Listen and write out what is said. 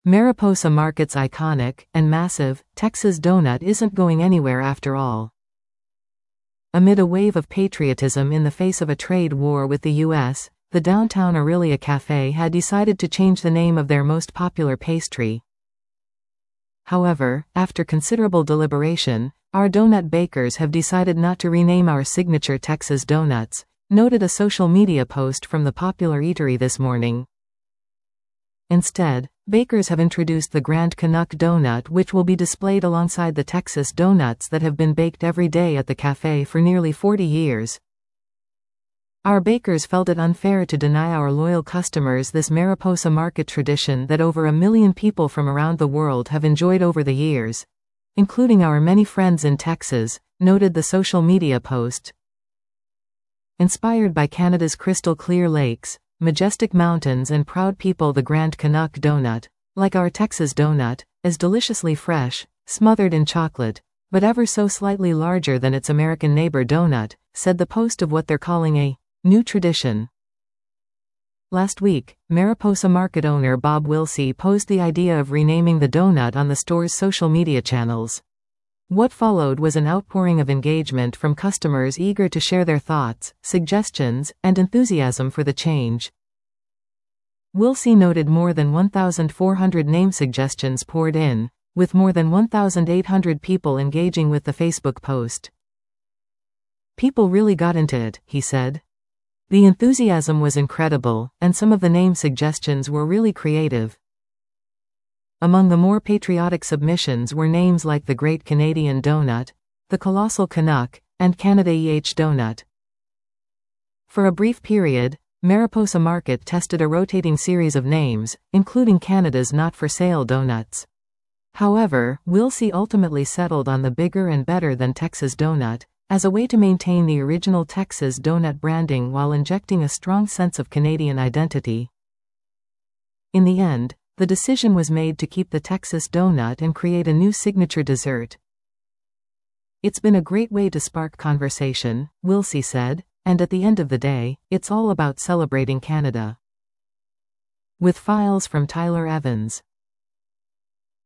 Mariposa Market's iconic and massive Texas donut isn't going anywhere after all. Amid a wave of patriotism in the face of a trade war with the U.S., the downtown Aurelia Cafe had decided to change the name of their most popular pastry. However, after considerable deliberation, our donut bakers have decided not to rename our signature Texas donuts, noted a social media post from the popular eatery this morning. Instead, bakers have introduced the Grand Canuck donut, which will be displayed alongside the Texas donuts that have been baked every day at the cafe for nearly 40 years. Our bakers felt it unfair to deny our loyal customers this Mariposa Market tradition that over 1 million people from around the world have enjoyed over the years, including our many friends in Texas, noted the social media post. Inspired by Canada's crystal clear lakes, majestic mountains and proud people, the Grand Canuck donut, like our Texas donut, is deliciously fresh, smothered in chocolate, but ever so slightly larger than its American neighbor donut, said the post of what they're calling a new tradition. Last week, Mariposa Market owner Bob Wilsey posed the idea of renaming the donut on the store's social media channels. What followed was an outpouring of engagement from customers eager to share their thoughts, suggestions, and enthusiasm for the change. Wilsey noted more than 1,400 name suggestions poured in, with more than 1,800 people engaging with the Facebook post. "People really got into it," he said. "The enthusiasm was incredible, and some of the name suggestions were really creative." Among the more patriotic submissions were names like the Great Canadian Donut, the Colossal Canuck, and Canada Donut. For a brief period, Mariposa Market tested a rotating series of names, including Canada's not-for-sale donuts. However, Wilsey ultimately settled on the bigger and better than Texas donut, as a way to maintain the original Texas donut branding while injecting a strong sense of Canadian identity. In the end, the decision was made to keep the Texas donut and create a new signature dessert. "It's been a great way to spark conversation," Wilsey said, "and at the end of the day, it's all about celebrating Canada." With files from Tyler Evans.